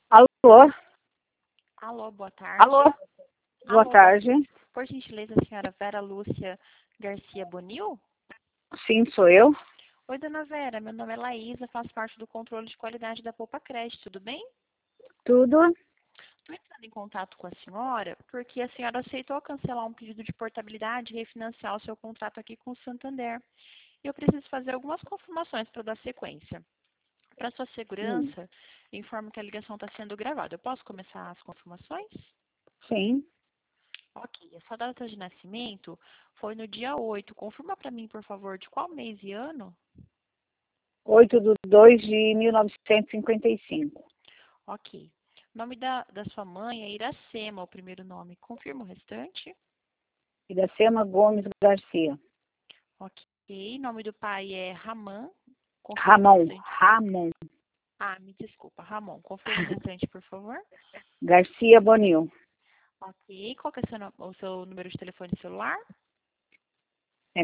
Alô? Alô, boa tarde. Alô? Boa Alô, tarde. por gentileza, a senhora Vera Lúcia Garcia Bonil? Sim, sou eu. Oi, dona Vera, meu nome é Laísa, faço parte do controle de qualidade da Poupa Crédito, tudo bem? Tudo? Estou entrando em contato com a senhora porque a senhora aceitou cancelar um pedido de portabilidade e refinanciar o seu contrato aqui com o Santander. Eu preciso fazer algumas confirmações para dar sequência. Para sua segurança, informo que a ligação está sendo gravada. Eu posso começar as confirmações? Sim. Ok, a sua data de nascimento foi no dia 8. Confirma para mim, por favor, de qual mês e ano? 8/2/1955. Ok. O nome da sua mãe é Iracema, o primeiro nome. Confirma o restante? Iracema Gomes Garcia. Ok. Nome do pai é Ramon. Confirma o Ramon. restante. Ramon. Ah, me desculpa, Ramon. Confirma o restante, por favor. Garcia Bonil. Ok. Qual que é o seu número de telefone celular? É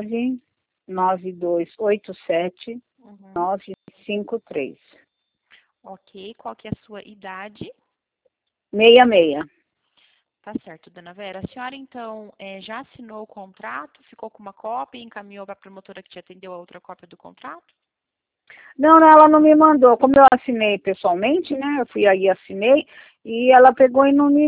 99287 Uhum. 953. Ok. Qual que é a sua idade? 66. Tá certo, dona Vera. A senhora, então, já assinou o contrato, ficou com uma cópia e encaminhou para a promotora que te atendeu a outra cópia do contrato? Não, ela não me mandou. Como eu assinei pessoalmente, né? Eu fui aí, assinei, e ela pegou e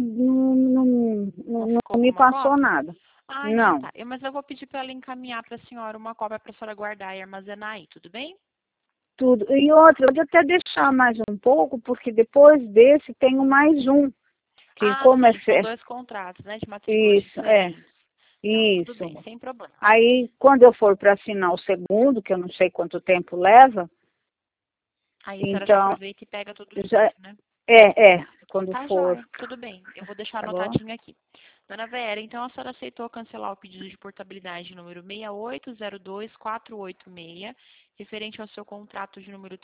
Não não ficou com me uma passou cópia? nada. Ah, então Não. tá. Mas eu vou pedir para ela encaminhar para a senhora uma cópia para a senhora guardar e armazenar aí, tudo bem? Tudo. E outra, pode até deixar mais um pouco, porque depois desse tenho mais um. Que Ah, como é sim, são dois contratos, né, de matrículas isso, diferentes. Não, tudo bem, isso. sem problema. Aí, quando eu for para assinar o segundo, que eu não sei quanto tempo leva, Aí a senhora já então, aproveita e pega tudo já, junto, né? quando Tá for, joia, tudo bem. Eu vou deixar tá bom? anotadinho aqui. Dona Vera, então a senhora aceitou cancelar o pedido de portabilidade número 6802486, referente ao seu contrato de número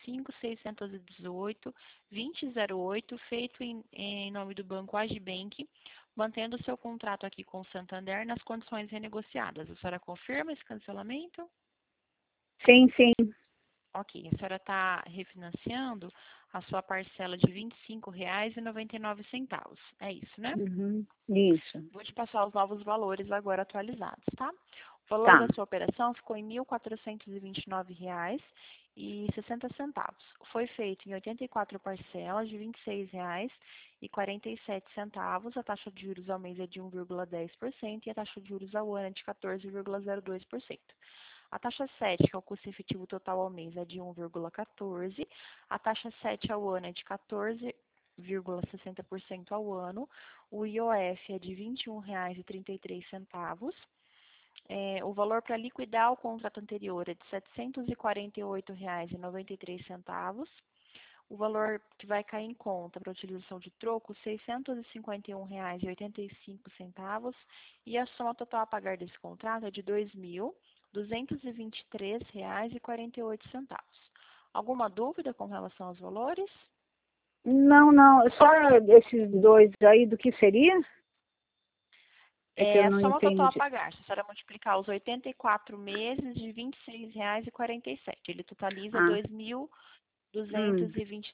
35.618-2008, feito em nome do Banco Agibank, mantendo o seu contrato aqui com o Santander nas condições renegociadas. A senhora confirma esse cancelamento? Sim, sim. Ok, a senhora está refinanciando a sua parcela de R$ 25,99. É isso, né? Uhum, isso. Vou te passar os novos valores agora atualizados, tá? O valor Tá. da sua operação ficou em R$ 1.429,60. Foi feito em 84 parcelas de R$ 26,47. A taxa de juros ao mês é de 1,10% e a taxa de juros ao ano é de 14,02%. A taxa 7, que é o custo efetivo total ao mês, é de 1,14. A taxa 7 ao ano é de 14,60% ao ano. O IOF é de R$ 21,33. O valor para liquidar o contrato anterior é de R$ 748,93. O valor que vai cair em conta para utilização de troco, R$ 651,85. E a soma total a pagar desse contrato é de R$ 2.223,48. Alguma dúvida com relação aos valores? Não, não, só esses dois aí, do que seria? É que eu É a não soma total a entendi. pagar. Se a senhora multiplicar os 84 meses de R$ 26,47, ele totaliza Ah, R$ 2.223,48. hum.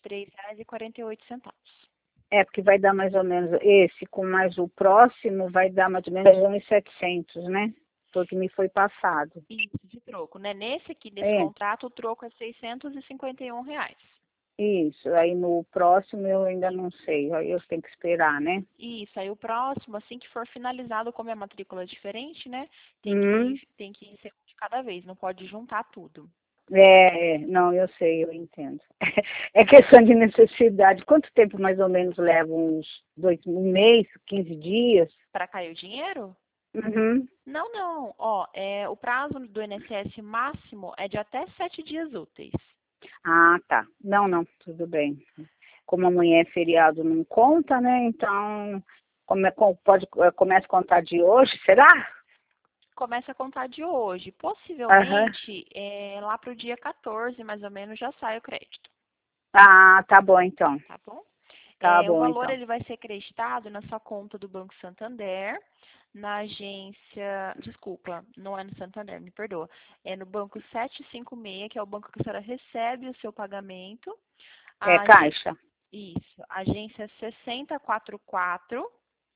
É, porque vai dar mais ou menos, esse com mais o próximo, vai dar mais ou menos 1.700, né? Foi o que me foi passado. Isso, de troco, né? Nesse aqui, desse É, contrato, o troco é R$ 651. isso. Aí no próximo eu ainda não sei, aí eu tenho que esperar, né? Isso, aí o próximo, assim que for finalizado, como a matrícula é diferente, né? Hum, Tem que ser um de cada vez, não pode juntar tudo. não, eu sei, eu entendo. É questão de necessidade. Quanto tempo mais ou menos leva? Um mês, 15 dias? Para cair o dinheiro? Uhum. Não, não. Ó, o prazo do INSS máximo é de até 7 dias úteis. Ah, tá. Não, não, tudo bem. Como amanhã é feriado, não conta, né? Então, começa a contar de hoje, será? Começa a contar de hoje. Aham. Possivelmente, lá para o dia 14, mais ou menos, já sai o crédito. Ah, tá bom então. Tá bom? Tá O bom valor então. ele vai ser creditado na sua conta do Banco Santander, na agência, desculpa, não é no Santander, me perdoa. É no Banco 756, que é o banco que a senhora recebe o seu pagamento. É A, caixa. Isso, agência 6044,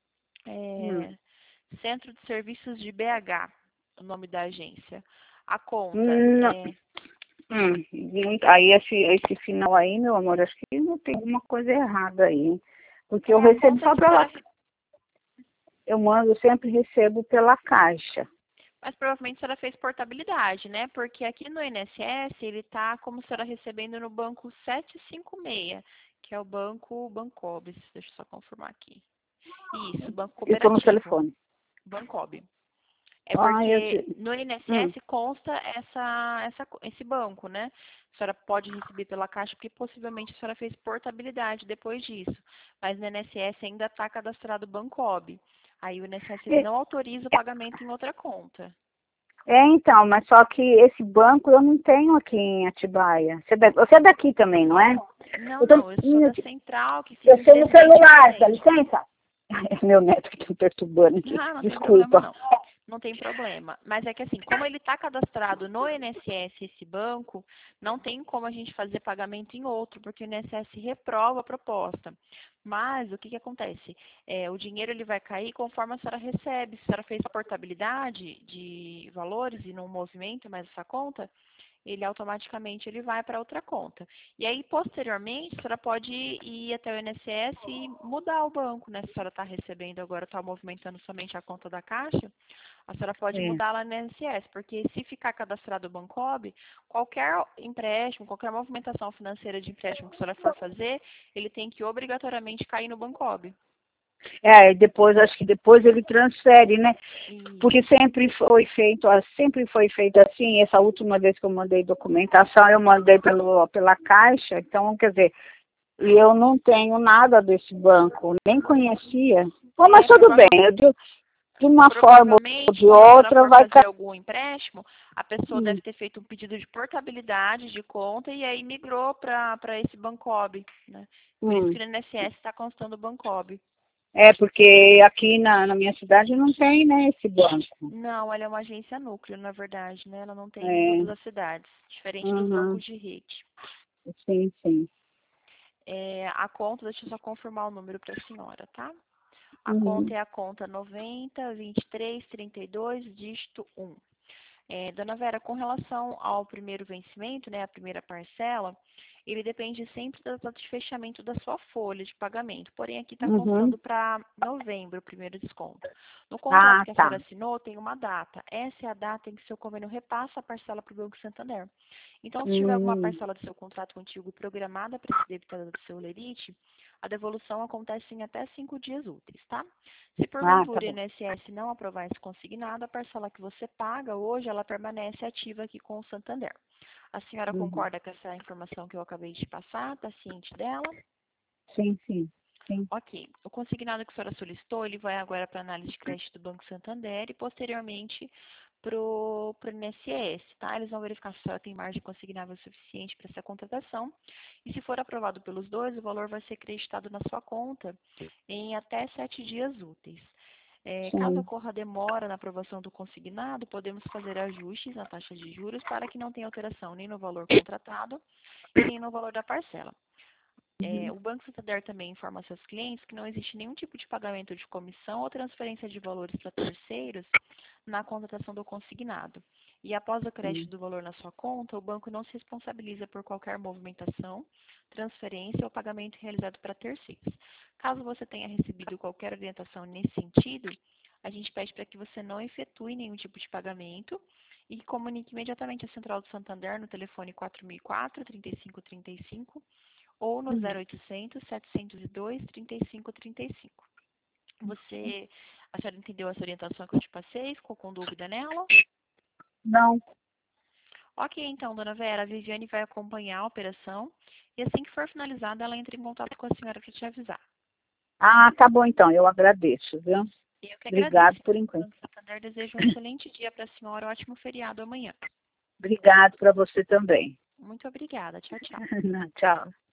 Centro de Serviços de BH, o nome da agência. A conta Não. é... Aí esse final aí, meu amor, acho que não tem alguma coisa errada aí, hein? Porque eu a recebo conta só que pela... será... Eu sempre recebo pela Caixa. Mas provavelmente a senhora fez portabilidade, né? Porque aqui no INSS ele está como se a senhora recebendo no banco 756, que é o banco Bancob. Deixa eu só confirmar aqui. Isso, banco E tô no cooperativo, telefone. Bancob. É Eu porque sei. no INSS consta esse banco, né? A senhora pode receber pela Caixa, porque possivelmente a senhora fez portabilidade depois disso. Mas no INSS ainda está cadastrado o Bancob. Aí o INSS ele não autoriza o pagamento em outra conta. Então, mas só que esse banco eu não tenho aqui em Atibaia. Você é daqui também, não é? Não, não, eu sou da central, que fica Eu em sei no Presidente celular, dá Prudente. licença? É meu neto que está perturbando aqui. Ah, não tem problema Desculpa. não. Não tem problema. Mas é que assim, como ele está cadastrado no INSS, esse banco, não tem como a gente fazer pagamento em outro, porque o INSS reprova a proposta. Mas o que acontece? O dinheiro ele vai cair conforme a senhora recebe. Se a senhora fez portabilidade de valores e não movimenta mais essa conta, ele automaticamente ele vai para outra conta. E aí, posteriormente, a senhora pode ir até o INSS e mudar o banco, né? Se a senhora está recebendo agora, está movimentando somente a conta da Caixa, a senhora pode É. mudar lá no INSS, porque se ficar cadastrado o Bancob, qualquer empréstimo, qualquer movimentação financeira de empréstimo que a senhora for fazer, ele tem que obrigatoriamente cair no Bancob. Depois, acho que depois ele transfere, né? Porque Isso. sempre foi feito assim. Essa última vez que eu mandei documentação, eu mandei pela Caixa. Então, quer dizer, e eu não tenho nada desse banco, nem conhecia. Bom, mas tudo bem, de uma forma ou Provavelmente, de quando a senhora outra, for vai fazer cair. algum empréstimo, a pessoa deve ter feito um pedido de portabilidade de conta e aí migrou para esse Bancob, né? Por isso que no INSS está constando o Bancob. Porque aqui na minha cidade não tem, né, esse banco. Não, ela é uma agência núcleo, na verdade, né? Ela não tem em É, todas as cidades, diferente dos uhum, bancos de rede. sim, sim. A conta, deixa eu só confirmar o número para a senhora, tá? A conta Uhum, é a conta 90 23 32, dígito 1. Dona Vera, com relação ao primeiro vencimento, né, a primeira parcela, ele depende sempre da data de fechamento da sua folha de pagamento. Porém, aqui está uhum. constando para novembro o primeiro desconto. No contrato que a Tá. senhora assinou, tem uma data. Essa é a data em que seu convênio repassa a parcela para o Banco Santander. Então, se tiver alguma Hum. parcela do seu contrato contigo programada para ser debitada do seu lerite, a devolução acontece em até 5 dias úteis, tá? Se Tá porventura o bom. INSS não aprovar esse consignado, a parcela que você paga hoje, ela permanece ativa aqui com o Santander. A senhora Uhum. concorda com essa informação que eu acabei de passar? Está ciente dela? Sim, sim, sim. Ok. O consignado que a senhora solicitou, ele vai agora para a análise de crédito do Banco Santander e posteriormente para o INSS, tá? Eles vão verificar se a senhora tem margem consignável suficiente para essa contratação. E se for aprovado pelos dois, o valor vai ser creditado na sua conta em até 7 dias úteis. Caso Sim. ocorra demora na aprovação do consignado, podemos fazer ajustes na taxa de juros para que não tenha alteração nem no valor contratado e nem no valor da parcela. Uhum. O Banco Santander também informa a seus clientes que não existe nenhum tipo de pagamento de comissão ou transferência de valores para terceiros na contratação do consignado. E após o crédito Sim. do valor na sua conta, o banco não se responsabiliza por qualquer movimentação, transferência ou pagamento realizado para terceiros. Caso você tenha recebido qualquer orientação nesse sentido, a gente pede para que você não efetue nenhum tipo de pagamento e comunique imediatamente a Central do Santander no telefone 4004-3535 ou no Uhum. 0800 702 3535. A senhora entendeu essa orientação que eu te passei? Ficou com dúvida nela? Não. Ok, então, dona Vera, a Viviane vai acompanhar a operação e assim que for finalizada, ela entra em contato com a senhora para te avisar. Tá bom então, eu agradeço, viu? Eu que agradeço. Obrigado por Em enquanto. nome do Santander, desejo um excelente dia para a senhora, um ótimo feriado amanhã. Obrigado para você também. Muito obrigada. Tchau, tchau. Tchau.